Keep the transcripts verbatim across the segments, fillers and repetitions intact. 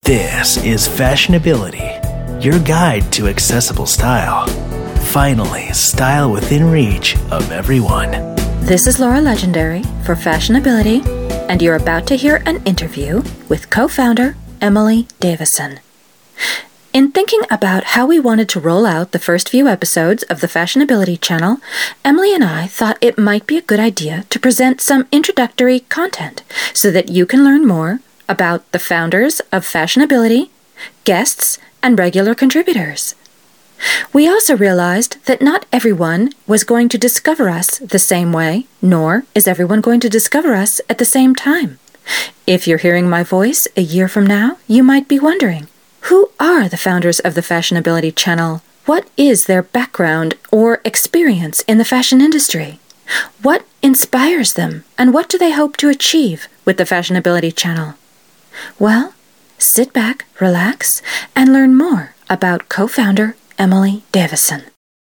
This is Fashionability, your guide to accessible style. Finally, style within reach of everyone. This is Laura Legendary for Fashionability, and you're about to hear an interview with co-founder Emily Davison. In thinking about how we wanted to roll out the first few episodes of the Fashionability channel, Emily and I thought it might be a good idea to present some introductory content so that you can learn more about the founders of Fashionability, guests, and regular contributors. We also realized that not everyone was going to discover us the same way, nor is everyone going to discover us at the same time. If you're hearing my voice a year from now, you might be wondering, who are the founders of the Fashionability channel? What is their background or experience in the fashion industry? What inspires them, and what do they hope to achieve with the Fashionability channel? Well, sit back, relax, and learn more about co-founder Emily Davison.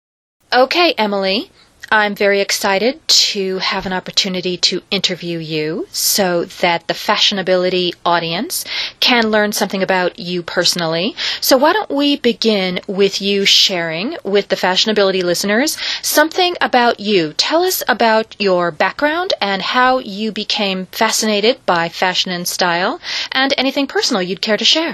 Okay, Emily, I'm very excited to have an opportunity to interview you so that the Fashionability audience can learn something about you personally. So why don't we begin with you sharing with the Fashionability listeners something about you. Tell us about your background and how you became fascinated by fashion and style, and anything personal you'd care to share.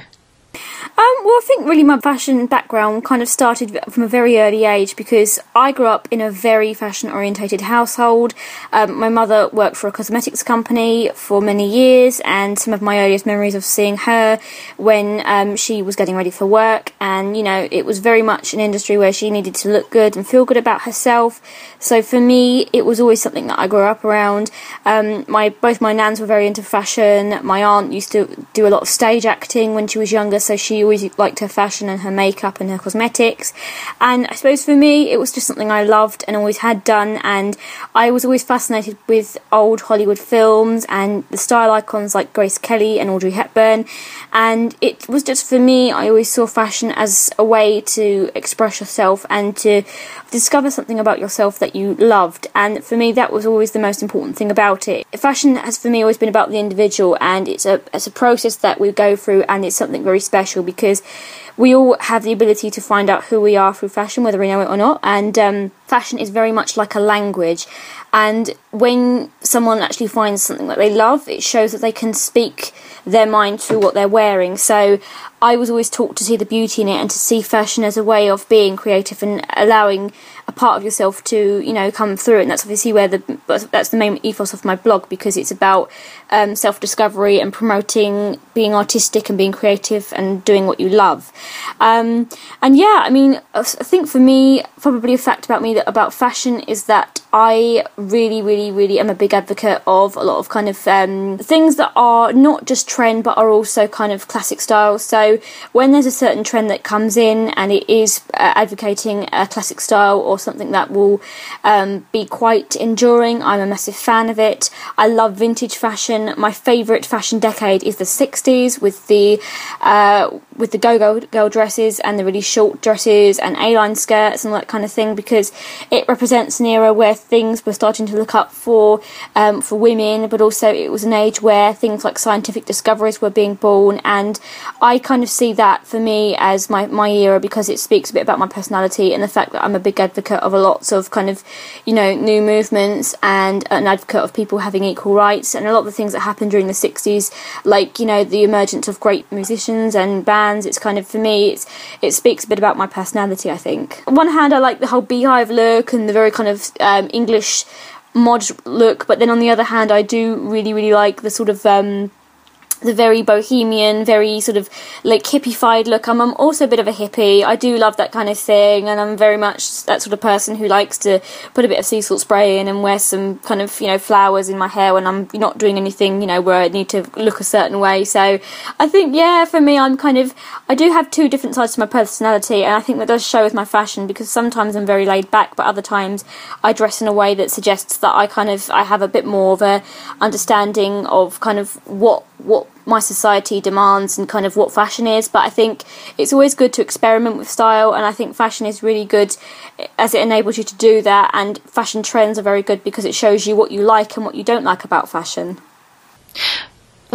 Um, well, I think really my fashion background kind of started from a very early age because I grew up in a very fashion-orientated household. Um, my mother worked for a cosmetics company for many years, and some of my earliest memories of seeing her when um, she was getting ready for work. And, you know, it was very much an industry where she needed to look good and feel good about herself. So for me, it was always something that I grew up around. Um, my both my nans were very into fashion. My aunt used to do a lot of stage acting when she was younger, so she always liked her fashion and her makeup and her cosmetics. And I suppose for me, it was just something I loved and always had done. And I was always fascinated with old Hollywood films and the style icons like Grace Kelly and Audrey Hepburn. And it was just, for me, I always saw fashion as a way to express yourself and to discover something about yourself that you loved. And for me, that was always the most important thing about it. Fashion has, for me, always been about the individual, and it's a it's a process that we go through, and it's something very special because we all have the ability to find out who we are through fashion, whether we know it or not. And um, fashion is very much like a language. And when someone actually finds something that they love, it shows that they can speak their mind through what they're wearing. So I was always taught to see the beauty in it and to see fashion as a way of being creative and allowing a part of yourself to, you know, come through. And that's obviously where the that's the main ethos of my blog, because it's about um, self-discovery and promoting being artistic and being creative and doing what you love. Um, and yeah, I mean, I think for me, probably a fact about me that about fashion is that I really, really, really am a big advocate of a lot of kind of um, things that are not just trend but are also kind of classic styles. So when there's a certain trend that comes in and it is uh, advocating a classic style or something that will um, be quite enduring, I'm a massive fan of it. I love vintage fashion. My favourite fashion decade is the sixties with the uh, with the go-go girl dresses and the really short dresses and A-line skirts and that kind of thing, because it represents an era where things were starting to look up for um, for women, but also it was an age where things like scientific discoveries were being born. And I kind of see that for me as my, my era, because it speaks a bit about my personality and the fact that I'm a big advocate of a lots of kind of, you know, new movements and an advocate of people having equal rights. And a lot of the things that happened during the sixties, like, you know, the emergence of great musicians and bands, it's kind of, for me, it's it speaks a bit about my personality, I think. On one hand, I like the whole beehive look and the very kind of um, English mod look, but then on the other hand, I do really, really like the sort of um, the very bohemian, very sort of like hippie-fied look. I'm, I'm also a bit of a hippie. I do love that kind of thing, and I'm very much that sort of person who likes to put a bit of sea salt spray in and wear some kind of, you know, flowers in my hair when I'm not doing anything, you know, where I need to look a certain way. So I think, yeah, for me, I'm kind of, I do have two different sides to my personality, and I think that does show with my fashion, because sometimes I'm very laid back, but other times I dress in a way that suggests that I kind of, I have a bit more of a understanding of kind of what what my society demands and kind of what fashion is. But I think it's always good to experiment with style, and I think fashion is really good as it enables you to do that, and fashion trends are very good because it shows you what you like and what you don't like about fashion.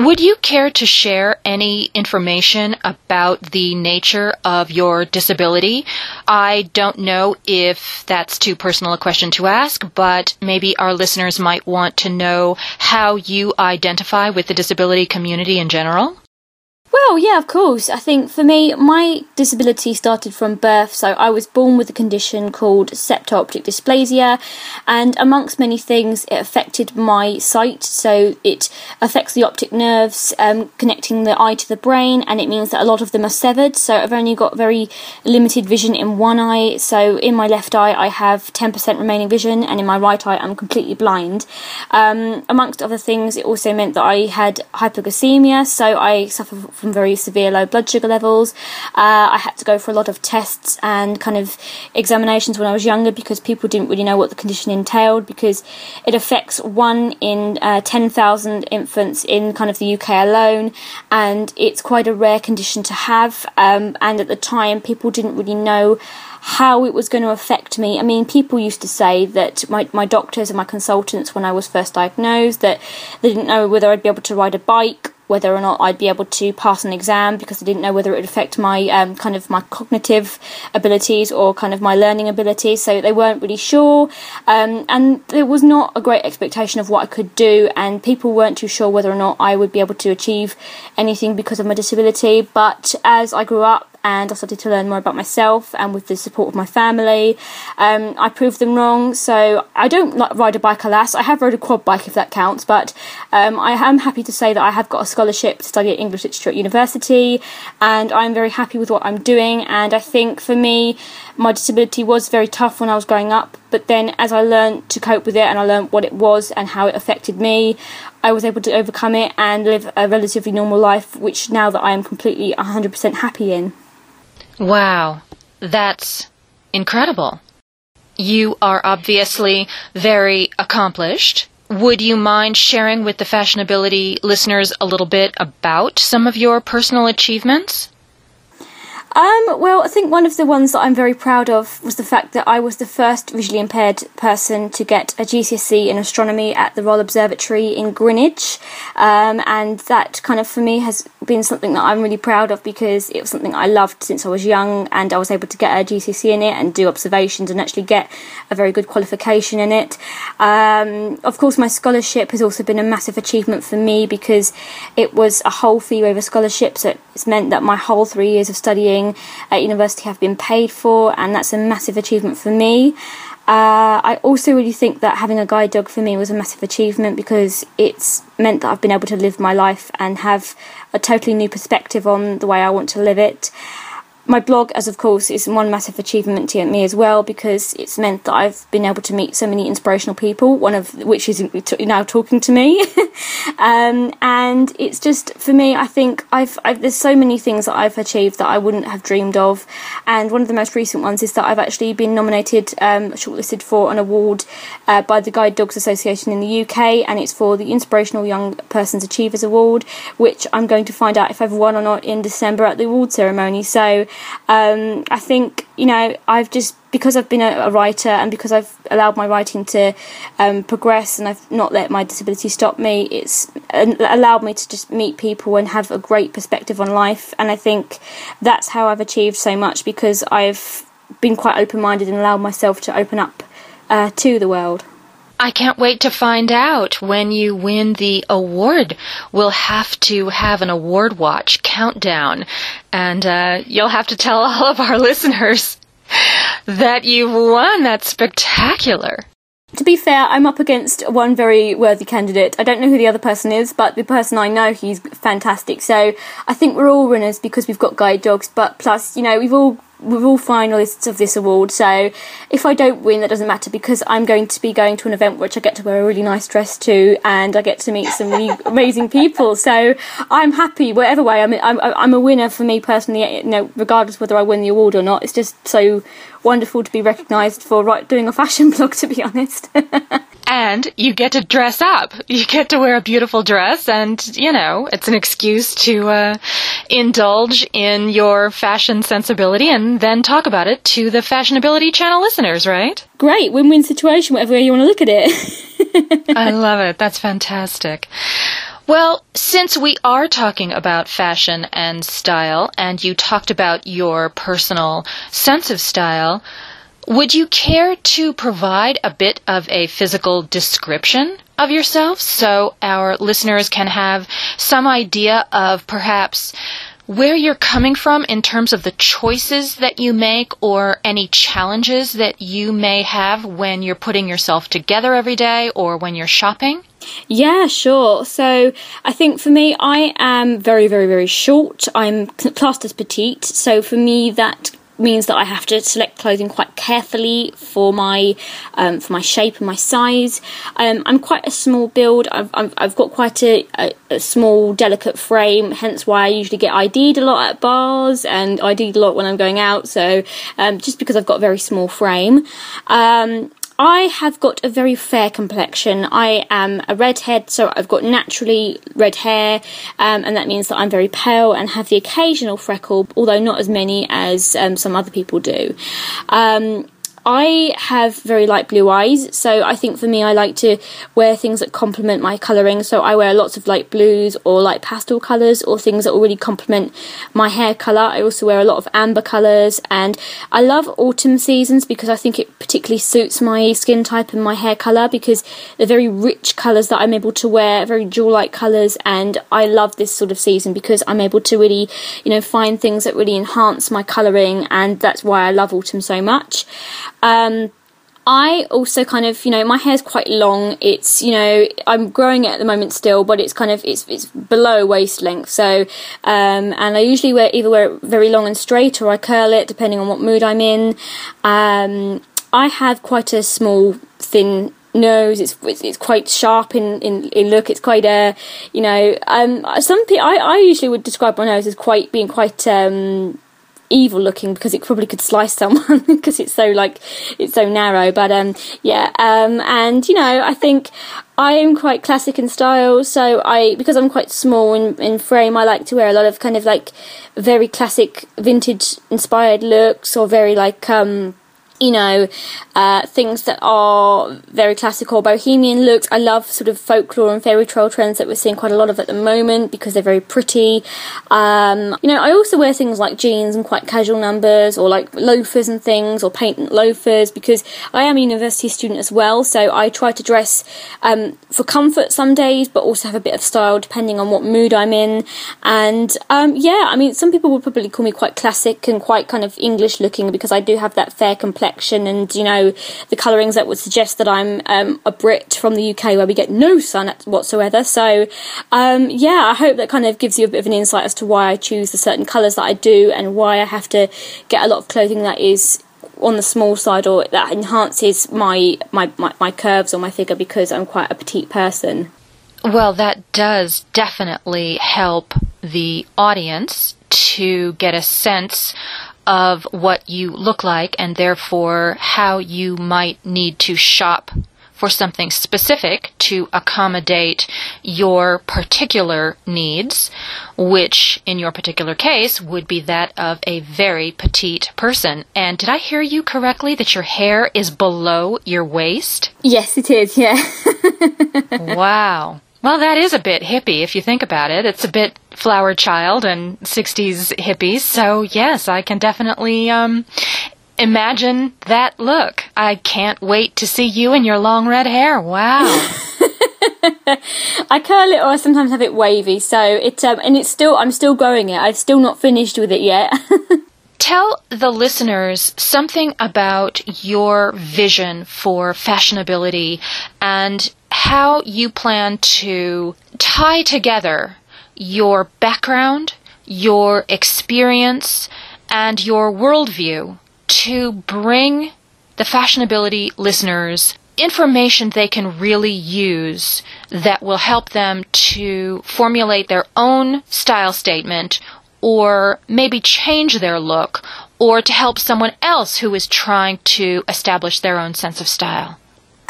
Would you care to share any information about the nature of your disability? I don't know if that's too personal a question to ask, but maybe our listeners might want to know how you identify with the disability community in general. Well, yeah, of course. I think for me, my disability started from birth. So I was born with a condition called septo-optic dysplasia, and amongst many things, it affected my sight. So it affects the optic nerves um, connecting the eye to the brain, and it means that a lot of them are severed. So I've only got very limited vision in one eye. So in my left eye, I have ten percent remaining vision, and in my right eye, I'm completely blind. Um, amongst other things, it also meant that I had hypoglycemia. So I suffer from very severe low blood sugar levels. Uh, I had to go for a lot of tests and kind of examinations when I was younger because people didn't really know what the condition entailed, because it affects one in uh, ten thousand infants in kind of the U K alone, and it's quite a rare condition to have. Um, and at the time, people didn't really know how it was going to affect me. I mean, people used to say that my, my doctors and my consultants, when I was first diagnosed, that they didn't know whether I'd be able to ride a bike, whether or not I'd be able to pass an exam, because I didn't know whether it would affect my um, kind of my cognitive abilities or kind of my learning abilities. So they weren't really sure, um, and there was not a great expectation of what I could do, and people weren't too sure whether or not I would be able to achieve anything because of my disability. But as I grew up and I started to learn more about myself, and with the support of my family, um, I proved them wrong. So I don't like ride a bike, alas. I have rode a quad bike, if that counts, but um, I am happy to say that I have got a scholarship to study at English Literature at university, and I'm very happy with what I'm doing. And I think for me, my disability was very tough when I was growing up, but then as I learned to cope with it and I learned what it was and how it affected me, I was able to overcome it and live a relatively normal life, which now that I am completely one hundred percent happy in. Wow, that's incredible. You are obviously very accomplished. Would you mind sharing with the Fashionability listeners a little bit about some of your personal achievements? Um, well, I think one of the ones that I'm very proud of was the fact that I was the first visually impaired person to get a G C S E in astronomy at the Royal Observatory in Greenwich, um, and that kind of for me has been something that I'm really proud of, because it was something I loved since I was young, and I was able to get a G C S E in it and do observations and actually get a very good qualification in it. Um, of course, my scholarship has also been a massive achievement for me, because it was a whole fee waiver scholarship, so it's meant that my whole three years of studying at university have been paid for, and that's a massive achievement for me. Uh, I also really think that having a guide dog for me was a massive achievement, because it's meant that I've been able to live my life and have a totally new perspective on the way I want to live it. My blog, as of course, is one massive achievement to me as well, because it's meant that I've been able to meet so many inspirational people, one of which is now talking to me. um, and it's just, for me, I think I've, I've there's so many things that I've achieved that I wouldn't have dreamed of. And one of the most recent ones is that I've actually been nominated, um, shortlisted for an award uh, by the Guide Dogs Association in the U K, and it's for the Inspirational Young Persons Achievers Award, which I'm going to find out if I've won or not in December at the award ceremony. So Um, I think, you know, I've just, because I've been a, a writer, and because I've allowed my writing to um, progress, and I've not let my disability stop me, it's allowed me to just meet people and have a great perspective on life. And I think that's how I've achieved so much, because I've been quite open-minded and allowed myself to open up uh, to the world. I can't wait to find out when you win the award. We'll have to have an award watch countdown, and uh, you'll have to tell all of our listeners that you've won. That's spectacular. To be fair, I'm up against one very worthy candidate. I don't know who the other person is, but the person I know, he's fantastic. So I think we're all winners because we've got guide dogs, but plus, you know, we've all we're all finalists of this award. So if I don't win, that doesn't matter, because I'm going to be going to an event which I get to wear a really nice dress to, and I get to meet some really amazing people. So I'm happy whatever way. I'm I'm I'm a winner for me personally. You know, regardless whether I win the award or not. It's just so wonderful to be recognised for right, doing a fashion blog, to be honest. And you get to dress up. You get to wear a beautiful dress, and, you know, it's an excuse to uh, indulge in your fashion sensibility and then talk about it to the Fashionability Channel listeners, right? Great, win-win situation, whatever way you want to look at it. I love it. That's fantastic. Well, since we are talking about fashion and style, and you talked about your personal sense of style, would you care to provide a bit of a physical description of yourself so our listeners can have some idea of perhaps where you're coming from in terms of the choices that you make or any challenges that you may have when you're putting yourself together every day or when you're shopping? Yeah, sure. So I think for me, I am very, very, very short. I'm classed as petite. So for me, that means that I have to select clothing quite carefully for my um, for my shape and my size. Um, I'm quite a small build. I've I've, I've got quite a, a, a small, delicate frame. Hence why I usually get I D'd a lot at bars and I D'd a lot when I'm going out. So um, just because I've got a very small frame. Um, I have got a very fair complexion. I am a redhead, so I've got naturally red hair, um, and that means that I'm very pale and have the occasional freckle, although not as many as um, some other people do. Um, I have very light blue eyes, so I think for me I like to wear things that complement my colouring. So I wear lots of light blues or light pastel colours or things that will really complement my hair colour. I also wear a lot of amber colours, and I love autumn seasons because I think it particularly suits my skin type and my hair colour because they're very rich colours that I'm able to wear, very jewel-like colours, and I love this sort of season because I'm able to really, you know, find things that really enhance my colouring, and that's why I love autumn so much. Um, I also kind of, you know, my hair's quite long. It's, you know, I'm growing it at the moment still, but it's kind of, it's it's below waist length. So, um, and I usually wear either wear it very long and straight or I curl it depending on what mood I'm in. Um, I have quite a small, thin nose. It's it's, it's quite sharp in, in, in look. It's quite a, you know, um, some people, I, I usually would describe my nose as quite, being quite, um, evil looking because it probably could slice someone because it's so like it's so narrow, but um yeah um and you know I think I am quite classic in style, so I because I'm quite small in, in frame, I like to wear a lot of kind of like very classic vintage inspired looks or very like um you know, uh, things that are very classical bohemian looks. I love sort of folklore and fairy tale trends that we're seeing quite a lot of at the moment because they're very pretty. Um, you know, I also wear things like jeans and quite casual numbers or like loafers and things or patent loafers because I am a university student as well, so I try to dress um, for comfort some days but also have a bit of style depending on what mood I'm in. And um, yeah, I mean, some people would probably call me quite classic and quite kind of English looking because I do have that fair complexion and, you know, the colourings that would suggest that I'm um, a Brit from the U K where we get no sun whatsoever. So, um, yeah, I hope that kind of gives you a bit of an insight as to why I choose the certain colours that I do and why I have to get a lot of clothing that is on the small side or that enhances my, my, my, my curves or my figure because I'm quite a petite person. Well, that does definitely help the audience to get a sense of what you look like and therefore how you might need to shop for something specific to accommodate your particular needs, which in your particular case would be that of a very petite person. And did I hear you correctly that your hair is below your waist? Yes, it is, yeah. Wow. Well, that is a bit hippie if you think about it. It's a bit flower child and sixties hippies. So, yes, I can definitely um, imagine that look. I can't wait to see you in your long red hair. Wow. I curl it or I sometimes have it wavy. So it um, and it's still I'm still growing it. I've still not finished with it yet. Tell the listeners something about your vision for fashionability and how you plan to tie together your background, your experience, and your worldview to bring the fashionability listeners information they can really use that will help them to formulate their own style statement or maybe change their look, or to help someone else who is trying to establish their own sense of style.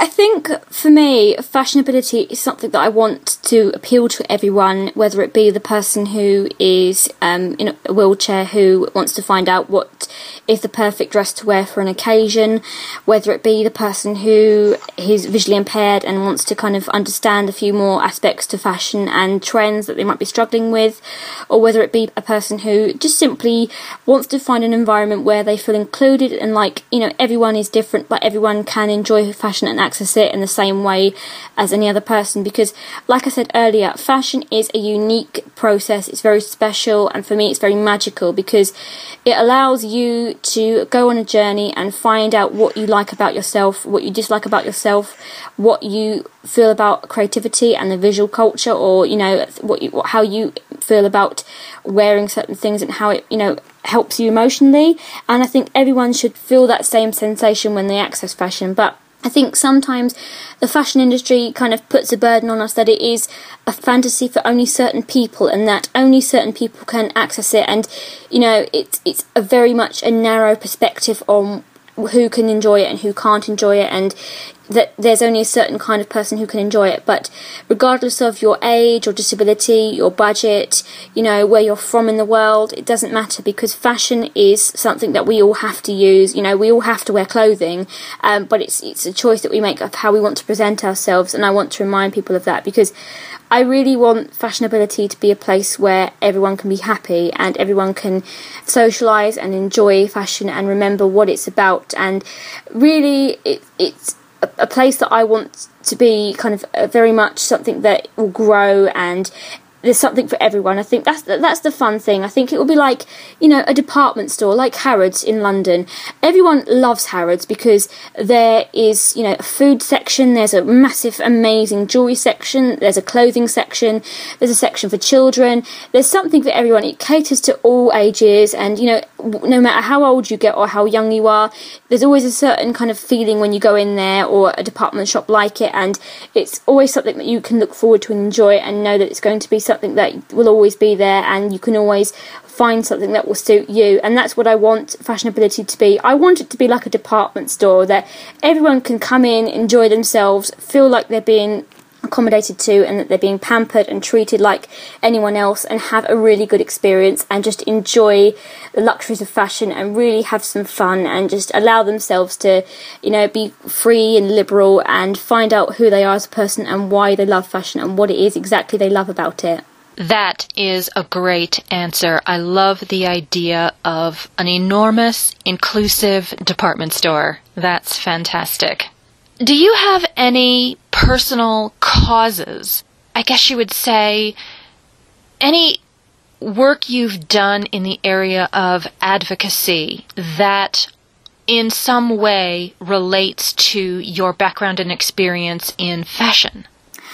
I think for me, fashionability is something that I want to appeal to everyone, whether it be the person who is um, in a wheelchair who wants to find out what is the perfect dress to wear for an occasion, whether it be the person who is visually impaired and wants to kind of understand a few more aspects to fashion and trends that they might be struggling with, or whether it be a person who just simply wants to find an environment where they feel included and like, you know, everyone is different, but everyone can enjoy fashion and access it in the same way as any other person. Because like I said earlier, fashion is a unique process. It's very special, and for me it's very magical because it allows you to go on a journey and find out what you like about yourself, what you dislike about yourself, what you feel about creativity and the visual culture, or you know what you, how you feel about wearing certain things and how it, you know, helps you emotionally. And I think everyone should feel that same sensation when they access fashion. But I think sometimes the fashion industry kind of puts a burden on us that it is a fantasy for only certain people and that only certain people can access it. And, you know, it's it's a very much a narrow perspective on who can enjoy it and who can't enjoy it, and that there's only a certain kind of person who can enjoy it. But regardless of your age or disability, your budget, you know, where you're from in the world, it doesn't matter, because fashion is something that we all have to use. You know, we all have to wear clothing, um, but it's it's a choice that we make of how we want to present ourselves, and I want to remind people of that because I really want fashionability to be a place where everyone can be happy and everyone can socialise and enjoy fashion and remember what it's about. And really, it, it's a, a place that I want to be kind of uh, very much something that will grow, and there's something for everyone. I think that's that's the fun thing. I think it will be like, you know, a department store like Harrods in London. Everyone loves Harrods because there is, you know, a food section, there's a massive, amazing jewellery section, there's a clothing section, there's a section for children. There's something for everyone. It caters to all ages, and, you know, no matter how old you get or how young you are, there's always a certain kind of feeling when you go in there, or a department shop like it, and it's always something that you can look forward to and enjoy and know that it's going to be something something that will always be there, and you can always find something that will suit you. And that's what I want fashionability to be. I want it to be like a department store that everyone can come in, enjoy themselves, feel like they're being accommodated to, and that they're being pampered and treated like anyone else, and have a really good experience and just enjoy the luxuries of fashion and really have some fun and just allow themselves to, you know, be free and liberal and find out who they are as a person and why they love fashion and what it is exactly they love about it. That is a great answer. I love the idea of an enormous, inclusive department store. That's fantastic. Do you have any personal causes, I guess you would say, any work you've done in the area of advocacy that in some way relates to your background and experience in fashion?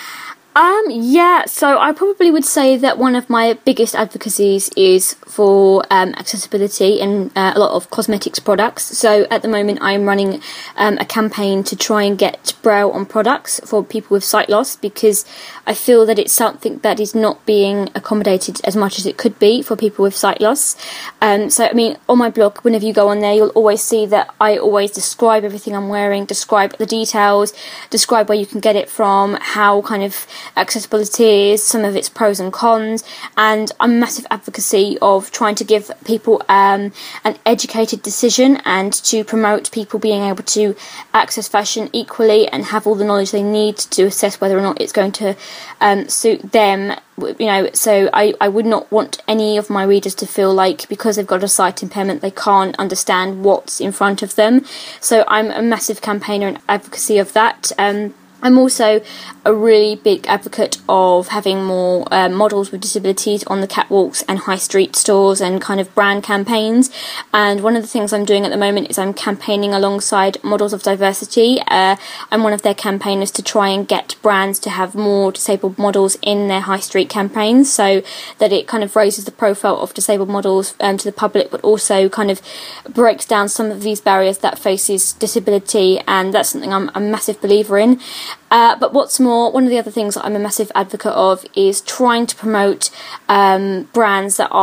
Um, yeah, so I probably would say that one of my biggest advocacies is for um, accessibility in uh, a lot of cosmetics products. So at the moment I'm running um, a campaign to try and get Braille on products for people with sight loss, because I feel that it's something that is not being accommodated as much as it could be for people with sight loss. Um, so, I mean, on my blog, whenever you go on there, you'll always see that I always describe everything I'm wearing, describe the details, describe where you can get it from, how kind of accessibility is, some of its pros and cons, and I'm a massive advocacy of trying to give people um, an educated decision and to promote people being able to access fashion equally and have all the knowledge they need to assess whether or not it's going to um, suit them. You know, so I, I would not want any of my readers to feel like because they've got a sight impairment they can't understand what's in front of them. So I'm a massive campaigner and advocacy of that. Um, I'm also a really big advocate of having more uh, models with disabilities on the catwalks and high street stores and kind of brand campaigns. And one of the things I'm doing at the moment is I'm campaigning alongside Models of Diversity. Uh, I'm one of their campaigners to try and get brands to have more disabled models in their high street campaigns, so that it kind of raises the profile of disabled models um, to the public, but also kind of breaks down some of these barriers that faces disability. And that's something I'm a massive believer in. Uh, but what's more, one of the other things that I'm a massive advocate of is trying to promote um, brands that are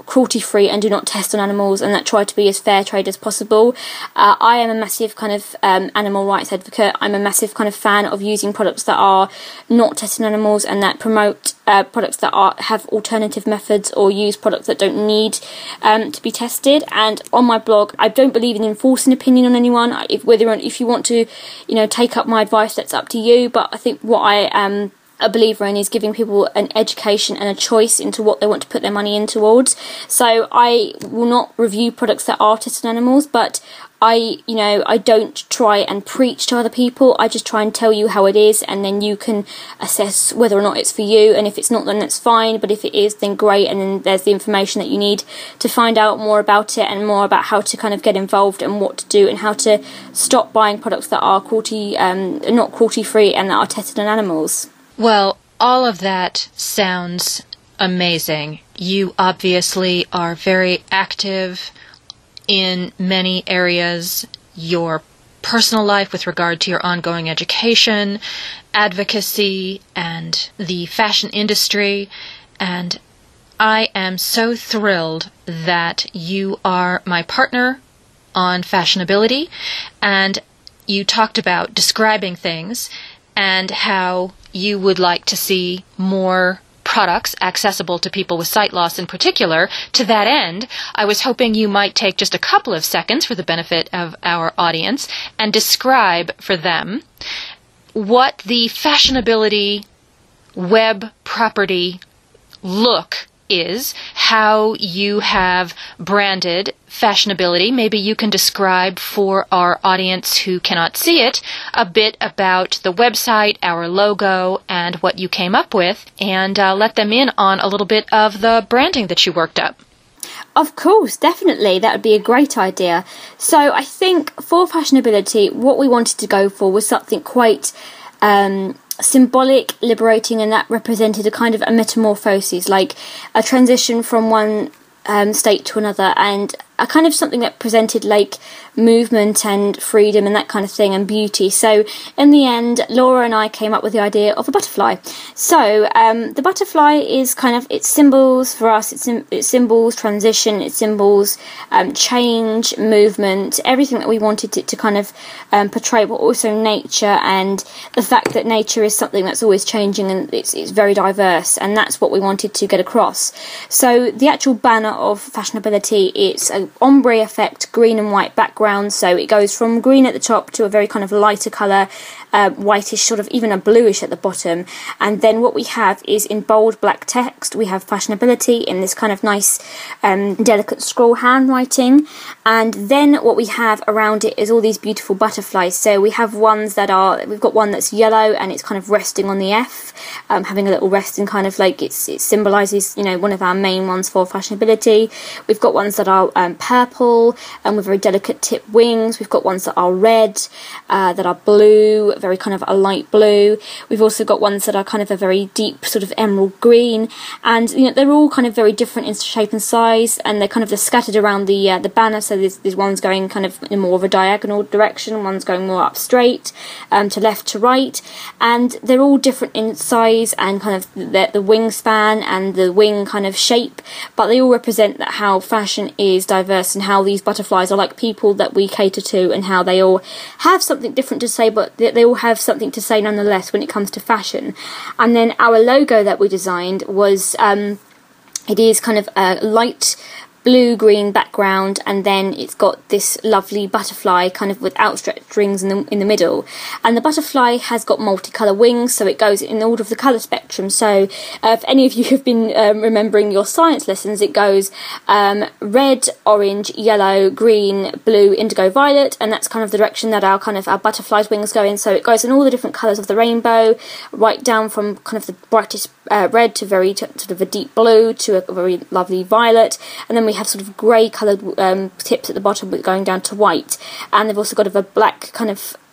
cruelty-free and do not test on animals, and that try to be as fair trade as possible. Uh, I am a massive kind of um, animal rights advocate. I'm a massive kind of fan of using products that are not tested on animals and that promote uh, products that are have alternative methods or use products that don't need um, to be tested. And on my blog, I don't believe in enforcing opinion on anyone. If whether if you want to, you know, take up my advice, that's up to you. But I think what I am a believer in is giving people an education and a choice into what they want to put their money in towards. So I will not review products that are tested on animals, but I, you know, I don't try and preach to other people. I just try and tell you how it is, and then you can assess whether or not it's for you. And if it's not, then that's fine. But if it is, then great. And then there's the information that you need to find out more about it and more about how to kind of get involved and what to do and how to stop buying products that are cruelty, um, not cruelty-free and that are tested on animals. Well, all of that sounds amazing. You obviously are very active in many areas, your personal life with regard to your ongoing education, advocacy, and the fashion industry. And I am so thrilled that you are my partner on Fashionability, and you talked about describing things and how you would like to see more products accessible to people with sight loss in particular. To that end, I was hoping you might take just a couple of seconds for the benefit of our audience and describe for them what the Fashionability web property look is, how you have branded Fashionability. Maybe you can describe for our audience who cannot see it a bit about the website, our logo, and what you came up with, and uh, let them in on a little bit of the branding that you worked up. Of course, definitely. That would be a great idea. So I think for Fashionability, what we wanted to go for was something quite um, symbolic, liberating, and that represented a kind of a metamorphosis, like a transition from one um, state to another, and a kind of something that presented like movement and freedom and that kind of thing, and beauty. So in the end, Laura and I came up with the idea of a butterfly. So um, the butterfly is kind of, it's symbols for us, it's, it's symbols transition, it's symbols um, change, movement, everything that we wanted it to kind of um, portray, but also nature, and the fact that nature is something that's always changing and it's, it's very diverse, and that's what we wanted to get across. So the actual banner of Fashionability, it's a ombre effect, green and white background, so it goes from green at the top to a very kind of lighter colour, uh, whitish, sort of even a bluish at the bottom. And then what we have is in bold black text, we have Fashionability in this kind of nice um, delicate scroll handwriting, and then what we have around it is all these beautiful butterflies. So we have ones that are, we've got one that's yellow and it's kind of resting on the F, um, having a little resting kind of like, it's, it symbolises, you know, one of our main ones for Fashionability. We've got ones that are um, purple and with very delicate tip wings. We've got ones that are red, uh, that are blue, very kind of a light blue. We've also got ones that are kind of a very deep sort of emerald green, and you know they're all kind of very different in shape and size, and they're kind of they're scattered around the uh, the banner. So there's, there's one's going kind of in more of a diagonal direction, one's going more up straight, um, to left to right, and they're all different in size and kind of the, the wingspan and the wing kind of shape, but they all represent that how fashion is diverse and how these butterflies are like people that we cater to, and how they all have something different to say, but they all have something to say nonetheless when it comes to fashion. And then our logo that we designed was um, it is kind of a light blue-green background, and then it's got this lovely butterfly kind of with outstretched wings in the, in the middle, and the butterfly has got multicolour wings, so it goes in all of the colour spectrum. So uh, if any of you have been um, remembering your science lessons, it goes um, red, orange, yellow, green, blue, indigo, violet, and that's kind of the direction that our kind of our butterfly's wings go in. So it goes in all the different colours of the rainbow, right down from kind of the brightest uh, red to very to, sort of a deep blue to a very lovely violet, and then we have sort of grey coloured um, tips at the bottom going down to white, and they've also got a black kind of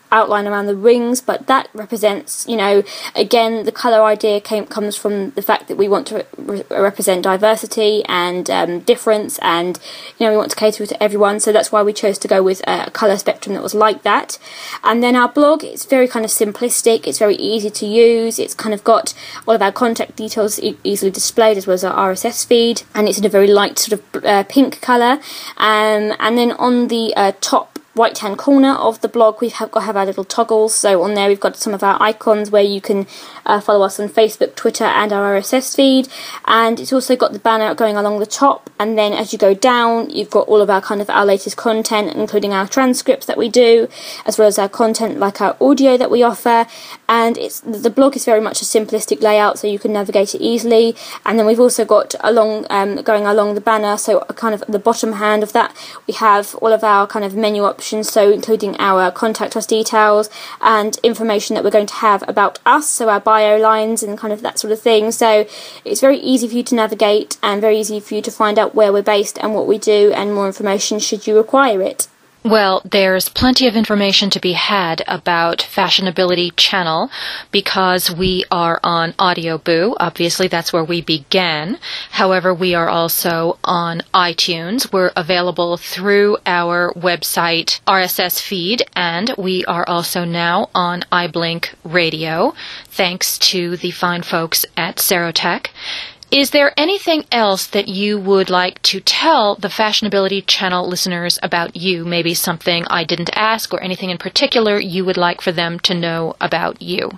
outline around the rings, but that represents, you know, again, the colour idea came comes from the fact that we want to re- represent diversity and um, difference, and, you know, we want to cater to everyone, so that's why we chose to go with a colour spectrum that was like that. And then our blog, it's very kind of simplistic, it's very easy to use, it's kind of got all of our contact details e- easily displayed, as well as our R S S feed, and it's in a very light sort of uh, pink colour. Um, and then on the uh, top right hand corner of the blog, we have got have our little toggles. So on there we've got some of our icons where you can uh, follow us on Facebook, Twitter, and our R S S feed. And it's also got the banner going along the top, and then as you go down you've got all of our kind of our latest content, including our transcripts that we do, as well as our content like our audio that we offer. And it's the blog is very much a simplistic layout, so you can navigate it easily. And then we've also got along um, going along the banner, so kind of the bottom hand of that, we have all of our kind of menu options, so including our contact us details and information that we're going to have about us, so our bio lines and kind of that sort of thing. So it's very easy for you to navigate and very easy for you to find out where we're based and what we do, and more information should you require it. Well, there's plenty of information to be had about Fashionability Channel because we are on AudioBoo. Obviously, that's where we began. However, we are also on iTunes. We're available through our website R S S feed, and we are also now on iBlink Radio, thanks to the fine folks at Serotech. Is there anything else that you would like to tell the Fashionability Channel listeners about you? Maybe something I didn't ask, or anything in particular you would like for them to know about you?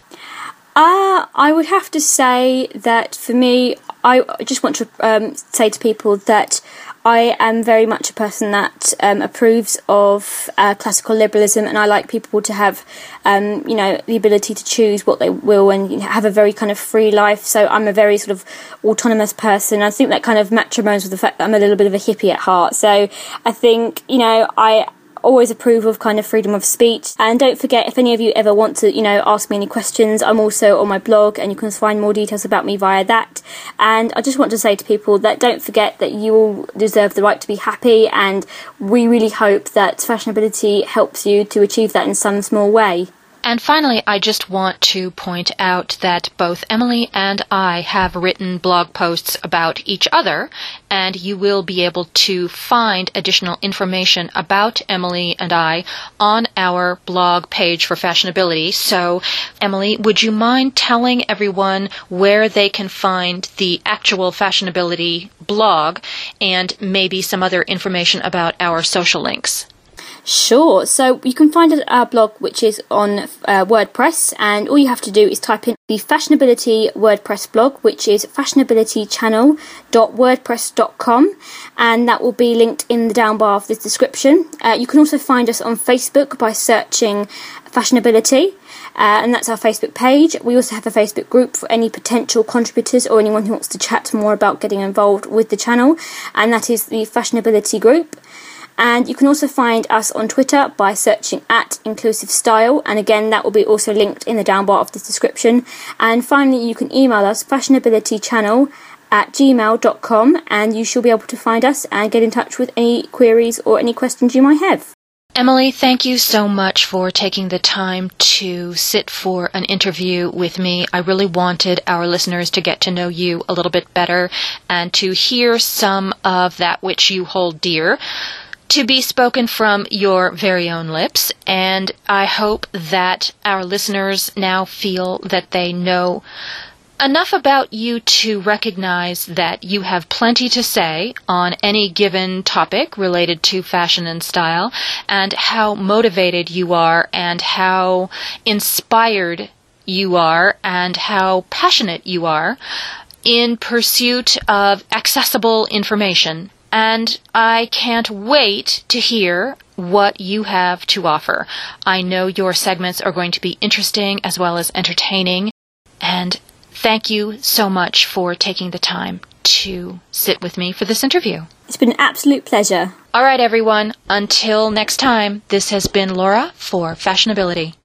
Uh, I would have to say that for me, I just want to um, say to people that I am very much a person that um, approves of uh, classical liberalism, and I like people to have, um, you know, the ability to choose what they will and you know, have a very kind of free life. So I'm a very sort of autonomous person. I think that kind of matrimonies with the fact that I'm a little bit of a hippie at heart. So I think, you know, I always approve of kind of freedom of speech. And don't forget, if any of you ever want to, you know, ask me any questions, I'm also on my blog, and you can find more details about me via that. And I just want to say to people that don't forget that you all deserve the right to be happy, and we really hope that Fashionability helps you to achieve that in some small way. And finally, I just want to point out that both Emily and I have written blog posts about each other, and you will be able to find additional information about Emily and I on our blog page for Fashionability. So, Emily, would you mind telling everyone where they can find the actual Fashionability blog and maybe some other information about our social links? Sure. So you can find our blog, which is on uh, WordPress, and all you have to do is type in the Fashionability WordPress blog, which is fashionability channel dot wordpress dot com, and that will be linked in the down bar of this description. Uh, you can also find us on Facebook by searching Fashionability. Uh, and that's our Facebook page. We also have a Facebook group for any potential contributors or anyone who wants to chat more about getting involved with the channel, and that is the Fashionability group. And you can also find us on Twitter by searching at Inclusive Style, and again that will be also linked in the down bar of this description. And finally, you can email us fashionabilitychannel at gmail dot com, and you shall be able to find us and get in touch with any queries or any questions you might have. Emily, thank you so much for taking the time to sit for an interview with me. I really wanted our listeners to get to know you a little bit better and to hear some of that which you hold dear to be spoken from your very own lips, and I hope that our listeners now feel that they know enough about you to recognize that you have plenty to say on any given topic related to fashion and style, and how motivated you are, and how inspired you are, and how passionate you are in pursuit of accessible information. And I can't wait to hear what you have to offer. I know your segments are going to be interesting as well as entertaining. And thank you so much for taking the time to sit with me for this interview. It's been an absolute pleasure. All right, everyone. Until next time, this has been Laura for Fashionability.